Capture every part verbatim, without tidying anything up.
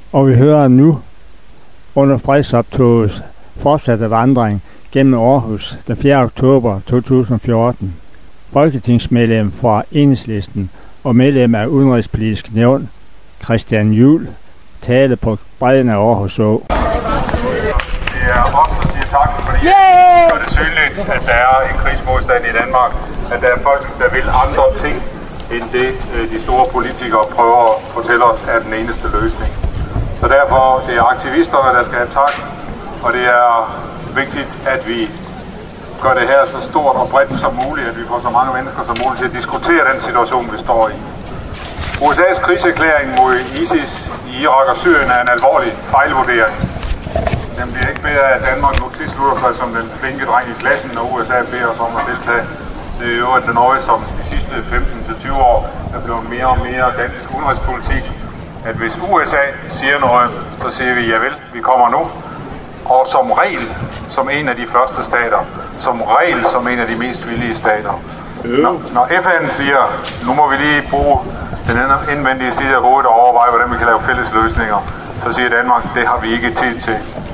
Og vi hører nu under fredsoptogets fortsatte vandring gennem Aarhus den fjerde oktober to tusind og fjorten. Folketingsmedlem fra Enhedslisten og medlem af Udenrigspolitisk Nævn, Christian Juhl, tale på bredden af Aarhus Å. Det er også at sige tak, fordi yeah! det er det synligt, at der er en krigsmodstand i Danmark, at der er folk, der vil andre ting, end det de store politikere prøver at fortælle os er den eneste løsning. Så derfor det er aktivisterne, der skal have tak, og det er vigtigt, at vi gør det her så stort og bredt som muligt, at vi får så mange mennesker som muligt til at diskutere den situation, vi står i. U S A's krigserklæring mod ISIS i Irak og Syrien er en alvorlig fejlvurdering. Den bliver ikke bedre, at Danmark nu tilslutter sig som den flinke dreng i klassen, når U S A beder os om at deltage. Det er jo et noget, som de sidste femten til tyve år er blevet mere og mere dansk udenrigspolitik. At hvis U S A siger noget, så siger vi, javel, vi kommer nu. Og som regel, som en af de første stater. Som regel, som en af de mest villige stater. Når, når F N siger, nu må vi lige bruge den indvendige side af hovedet og overveje, hvordan vi kan lave fælles løsninger, så siger Danmark, det har vi ikke tid til.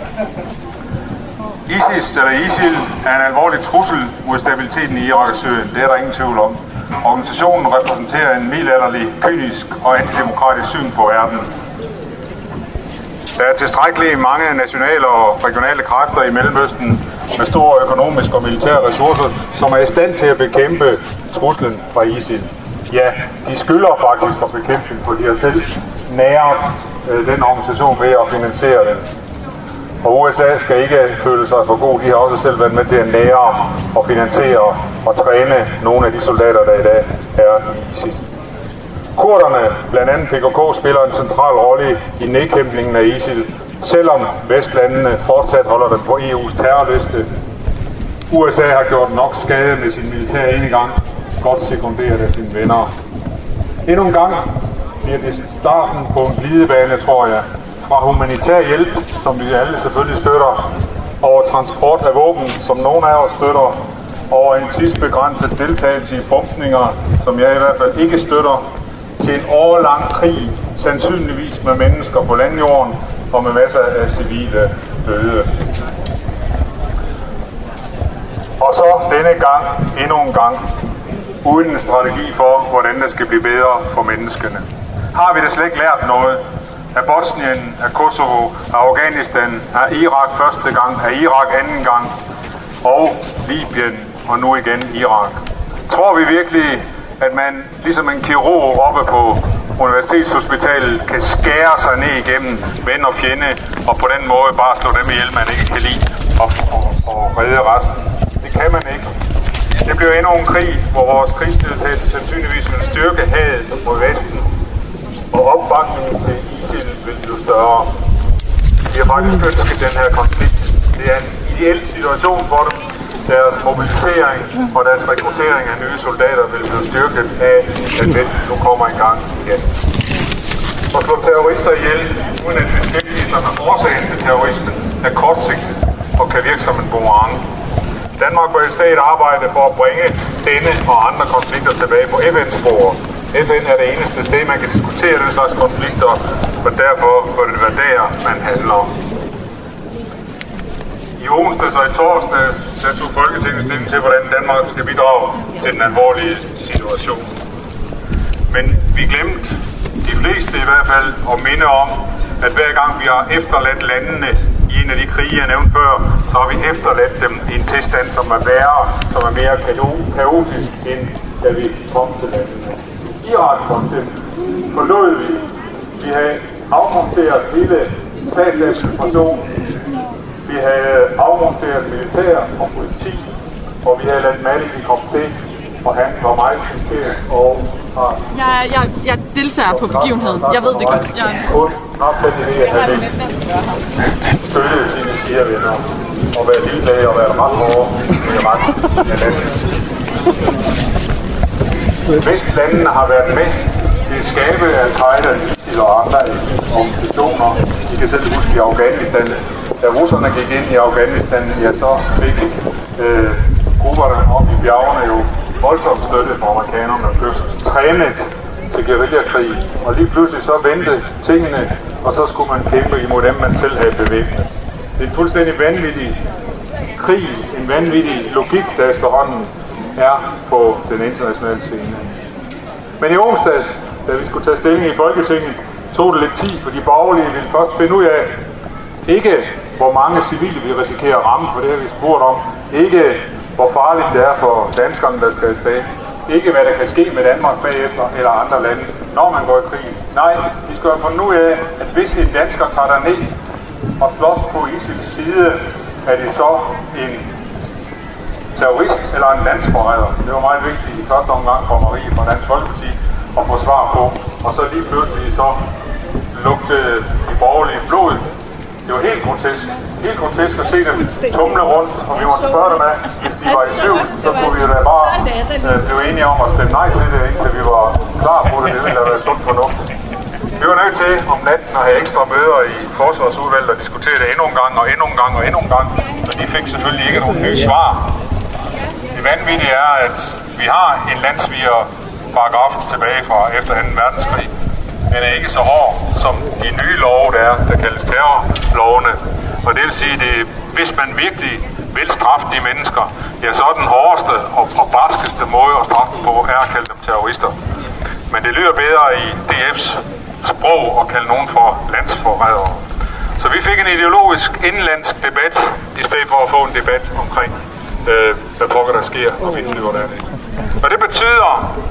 ISIS, eller ISIL, er en alvorlig trussel mod stabiliteten i Irak og Syrien. Det er der ingen tvivl om. Organisationen repræsenterer en middelalderlig, kynisk og antidemokratisk syn på verden. Der er tilstrækkeligt mange nationale og regionale kræfter i Mellemøsten med store økonomiske og militære ressourcer, som er i stand til at bekæmpe truslen fra ISIL. Ja, de skylder faktisk at bekæmpe den, for de har selv næret øh, den organisation ved at finansiere den. Og U S A skal ikke føle sig for god. De har også selv været med til at nære og finansiere og træne nogle af de soldater, der i dag er i ISIL. Kurderne, blandt andet P K K, spiller en central rolle i nedkæmpningen af ISIL, selvom vestlandene fortsat holder dem på E U's terrorliste. U S A har gjort nok skade med sin militære enegang, godt sekunderet af sine venner. Endnu en gang bliver det starten på en glidebane, tror jeg, fra humanitær hjælp, som vi alle selvfølgelig støtter, over transport af våben, som nogle af os støtter, over en tidsbegrænset deltagelse i bombninger, som jeg i hvert fald ikke støtter, til en årelang krig, sandsynligvis med mennesker på landjorden og med masser af civile døde. Og så denne gang, endnu en gang, uden en strategi for, hvordan det skal blive bedre for menneskene. Har vi da slet ikke lært noget af Bosnien, af Kosovo, af Afghanistan, af Irak første gang, af Irak anden gang, og Libyen, og nu igen Irak? Tror vi virkelig, at man ligesom en kirurg oppe på universitetshospitalet kan skære sig ned igennem ven og fjende, og på den måde bare slå dem ihjel, man ikke kan lide, og, og, og redde resten? Det kan man ikke. Det bliver endnu en krig, hvor vores krigsdeltagelse sandsynligvis vil styrke hadet mod Vesten, og opbakningen til ISIL vil blive større. Vi har faktisk ønsket den her konflikt. Det er en ideel situation for dem. Deres mobilisering og deres rekruttering af nye soldater vil blive styrket af, at Vesten nu kommer i gang igen. At slå terrorister ihjel, uden at beskæftige sig med årsagen til terrorismen, er kortsigtet og kan virke som en boomerang. Danmark bør i stedet arbejde for at bringe denne og andre konflikter tilbage på F N-sporet. F N er det eneste sted, man kan diskutere den slags konflikter, og derfor bør det være der, man handler. I onsdags og i torsdags der tog Folketinget stilling til, hvordan Danmark skal bidrage til den alvorlige situation. Men vi glemte, de fleste i hvert fald, at minde om, at hver gang vi har efterladt landene i en af de krige, jeg nævnte før, så har vi efterladt dem i en tilstand, som er værre, som er mere kaotisk, end da vi kom til landene. Irak for eksempel forlod vi. Vi havde afmonteret hele statsadministrationen. Vi havde afmonteret militær og politi, og vi havde ladet Maliki komme til, og han var meget sikkert og har... Jeg, jeg, jeg deltager på begivenheden. Jeg ved det godt. Jeg... Kun nok til det, at han ikke støttede sine fire venner, og være ligeglade og være ret hårde med ret af landet. Vestlandene har været med til at skabe Al-Qaida, ISIL og andre organisationer. I kan selv huske i Afghanistan. Da russerne gik ind i Afghanistan, ja, så fik øh, grupperne op i bjergene jo voldsomt støtte fra amerikanerne og blev trænet til guerillakrig. Og lige pludselig så vendte tingene, og så skulle man kæmpe imod dem, man selv havde bevæbnet. Det er en fuldstændig vanvittig krig, en vanvittig logik, der efterhånden er på den internationale scene. Men i onsdags, da vi skulle tage stilling i Folketinget, tog det lidt tid, for de borgerlige ville først finde ud af, ikke hvor mange civile vi risikerer at ramme, for det har vi spurgt om, ikke hvor farligt det er for danskerne, der skal afsted, ikke hvad der kan ske med Danmark bagefter eller andre lande, når man går i krig. Nej, vi skal have fundet ud af, at hvis en dansker tager der ned og slås på ISILs side, er det så en terrorist eller en landsforræder. Det var meget vigtigt i første omgang for Marie fra Dansk Folkeparti at få svar på. Og så lige pludselig så lugtede de borgerlige blod. Det var helt grotesk. Helt grotesk at se dem tumle rundt, og vi måtte spørge dem af, hvis de var i tvivl, så kunne vi jo da bare øh, blive enige om at stemme nej til det, indtil vi var klar på det. Det ville have været sundt fornuft. Vi var nødt til om natten at have ekstra møder i forsvarsudvalget og diskutere det endnu en gang og endnu en gang og endnu en gang, men de fik selvfølgelig ikke nogen nye svar. Det vanvittige er, at vi har en landssvigerparagraf tilbage fra efter anden verdenskrig. Den er ikke så hård som de nye love, der er, der kaldes terrorlovene. Og det vil sige, at hvis man virkelig vil straffe de mennesker, ja, så er den hårdeste og, og barskeste måde at straffe på, er at kalde dem terrorister. Men det lyder bedre i D F's sprog at kalde nogen for landsforrædere. Så vi fik en ideologisk indlandsk debat, i stedet for at få en debat omkring, øh, hvad pokker der sker, og vi flyver dernede. Og det betyder,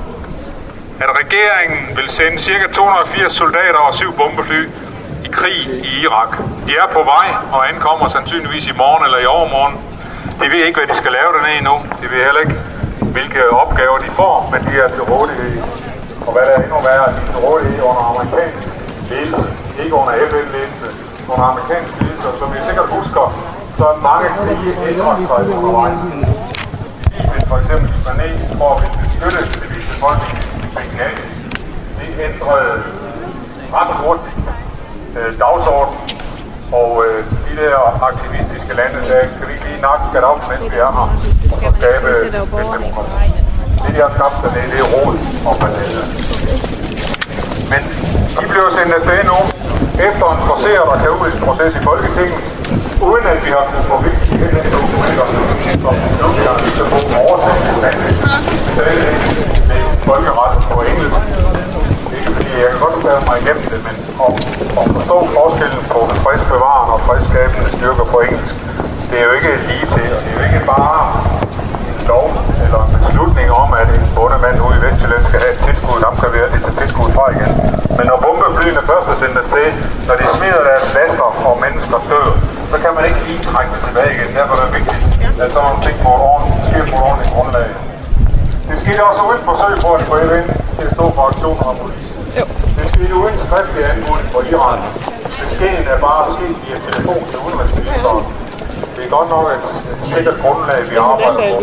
at regeringen vil sende ca. to hundrede og firs soldater og syv bombefly i krig i Irak. De er på vej og ankommer sandsynligvis i morgen eller i overmorgen. De ved ikke, hvad de skal lave dernede endnu. De ved heller ikke, hvilke opgaver de får, men de er til rådighed. Og hvad der er endnu værre, de er til rådighed under amerikansk ledelse, ikke under F N-ledelse, under amerikansk ledelse. Som vi sikkert husker, så er mange krige ændret sig undervejs. Hvis for eksempel Iran for at beskytte civilbefolkningen med nazi, det ændrede ret hurtigt øh, dagsordenen, og øh, de der aktivistiske lande sagde, skal vi ikke lige nakke Gaddafi, mens vi er her, og så skabe et demokrati. Det, de har skabt det, det er råd og ballade. Men de bliver sendt afsted nu, efter en forceret og kaotisk proces i Folketinget, uden at vi har kunnet få vigtige dokumenter, som beslutninger, vi kan få oversat til dansk, stadig med folkeretten på engelsk. Ikke fordi jeg kan godt stave mig igennem det, men at, at forstå forskellen på fredsbevarende og fredsskabende styrker på engelsk, det er jo ikke lige til, og det er jo ikke bare en lov eller en beslutning om, at en bondemand ude i Vestjylland skal have et tilskud, dem kan vi altid tage tilskud fra igen. Men når bombeflyene først er sendt afsted, når de smider deres laster og mennesker dør, så kan man ikke lige trække det tilbage igen. Derfor er det vigtigt, at sådan nogle ting på et ordentligt, sker på et ordentligt grundlag. Det skete også uden forsøg på at få F N til at stå for aktioner og politi. Det skete uden skriftlig anmodning for Iran. Beskeden er bare sket via telefon til udenrigsministeren. Det er godt nok et sikkert grundlag, vi arbejder på.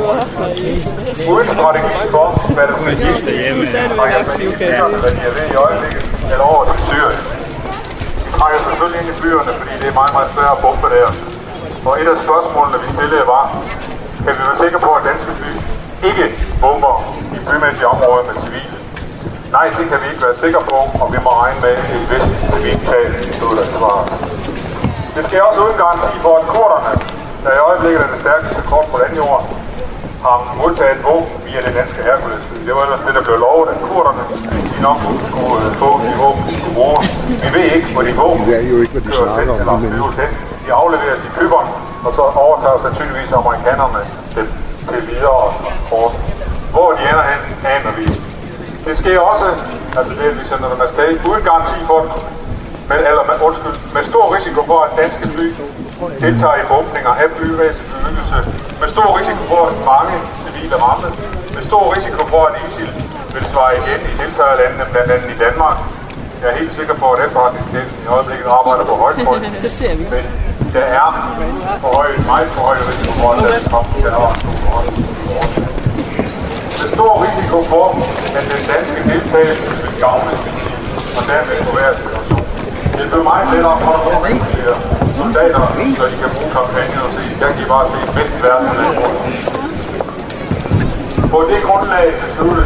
Uden strategi for, hvad der skal gifte hjemme, trækker sig ind i byerne, hvad de er ved i øjeblikket, eller over til Syrien. De trækker selvfølgelig ind i byerne, fordi det er meget, meget svært at bombe der. Og et af spørgsmålene, vi stillede, var, kan vi være sikre på, at danske fly ikke bomber i bymæssige områder med civile? Nej, det kan vi ikke være sikre på, og vi må regne med et vist civilt tab, stod der svaret. Det sker også uden garanti for, at kurderne, der i øjeblikket er det stærkeste kort på landjord, har modtaget våben via det danske Herkulesfly. Det var ellers det, der blev lovet, at kurderne de nok skulle få de våben, de skulle bruge. Vi ved ikke, hvor de våben det er jo ikke, hvad de snakker om. De afleveres i Cypern, og så overtager sandsynligvis amerikanerne til, til videre transport. Hvor de ender hen, aner vi. Det sker også, altså det, at vi sender dem afsted, uden garanti for det. Med, eller med, undskyld, med stor risiko for, at danske fly deltager i bombninger af flyvæsen bebyggelse, med stor risiko for, at mange civile rammes, med stor risiko for, at ISIL vil svare igen i deltagerlandene, blandt andet i Danmark. Jeg er helt sikker på, at efterretningstjenesten i øjeblikket arbejder på højtryk, men der er for høj, meget for høj risiko for, at der kommer terror. Med stor risiko for, at den danske deltagelse vil gavne og dermed på hver situation. Det bliver meget lettere for at rekruttere soldater, så de kan bruge kampagnen og se, der kan I bare se bedst verden af. På det grundlag besluttes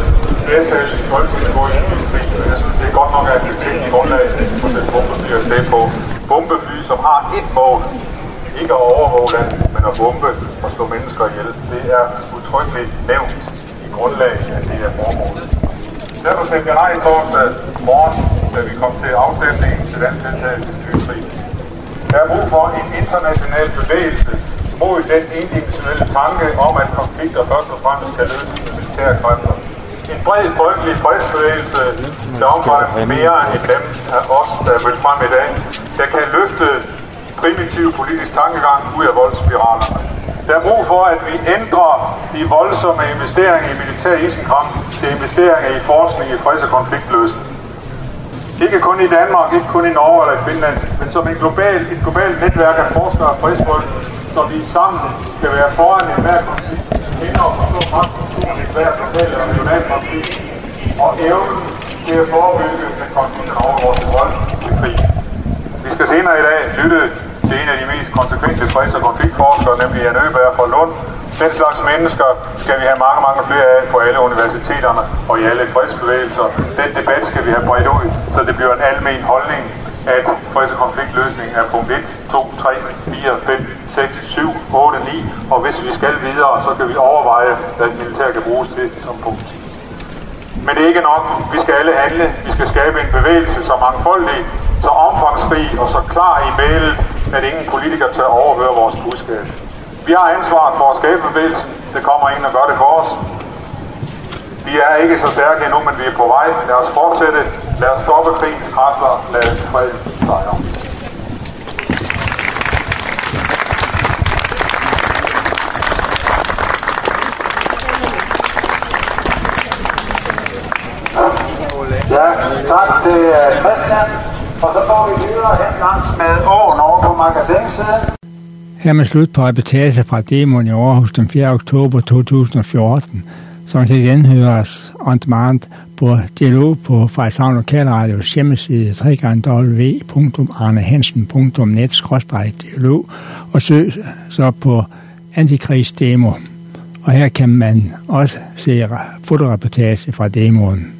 flertal i Folketinget går ind i en krig, men jeg synes, det er godt nok, at det er teknisk grundlag for den bombefly at stå på. Bombefly, som har et mål, ikke at overvåge landet, men at bombe og slå mennesker ihjel. Det er udtrykkeligt nævnt i grundlaget af det her formål. Derfor stemte jeg nej i torsdag morgen, da vi kom til afstemningen til den deltagelse til krig. Der er brug for en international bevægelse mod den individuelle tanke om, at konflikter først og fremmest skal løses med militære kræfter. En bred folkelig fredsbevægelse, der omfatter mere end dem af os, der er mødt frem i dag, der kan løfte primitiv politisk tankegang ud af voldsspiralerne. Der er brug for, at vi ændrer de voldsomme investeringer i militær isenkram til investeringer i forskning i freds- og konfliktløsning. Ikke kun i Danmark, ikke kun i Norge eller i Finland, men som en global, et globalt netværk af forskere og fredsfolk, så vi sammen kan være foran en hver konflikt, hænder og forstå magtstrukturen i hver lokal og regional konflikt, og evnen til at forebygge den konflikten overgår til vold til krig. Vi skal senere i dag lytte til en af de mest konsekvente freds- og konfliktforskere, nemlig Jan Øberg fra Lund. Den slags mennesker skal vi have mange, mange flere af på alle universiteterne og i alle fredsbevægelser. Den debat skal vi have bredt ud, så det bliver en almen holdning, at freds- og konfliktløsning er punkt et, to, tre, fire, fem, seks, syv, otte, ni, og hvis vi skal videre, så kan vi overveje, hvad militær kan bruges til som punkt ti. Men det er ikke nok. Vi skal alle handle. Vi skal skabe en bevægelse, så mangfoldig, så omfangsrig og så klar i mailet, at ingen politiker tør overhøre vores budskab. Vi har ansvaret for at skabe bevægelsen. Det kommer ingen og gør det for os. Vi er ikke så stærke endnu, men vi er på vej. Lad os fortsætte. Lad os stoppe krigens kræfter. Lad os fred sejre. Ja, tak til Christian. Og så går vi videre hen langs med åen over på magasinsiden. Hermed slut på reportage fra demoen i Aarhus den fjerde oktober to tusind og fjorten, som kan genhøres on demand på Dialog på Frederikshavn Lokalradios hjemmeside w w w punktum arnehansen punktum net skråstreg dialog og søg så på Antikrigsdemo. Og her kan man også se fotoreportage fra demoen.